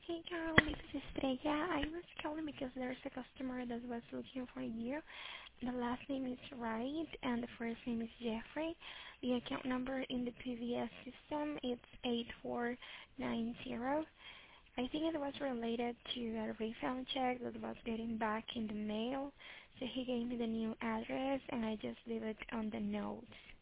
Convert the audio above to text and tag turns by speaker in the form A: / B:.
A: Hey Carol, this is Estrella. I was calling because there's a customer that was looking for you. The last name is Wright and the first name is Jeffrey. The account number in the PVS system is 8490. I think it was related to a refund check that was getting back in the mail. So he gave me the new address and I just leave it on the notes.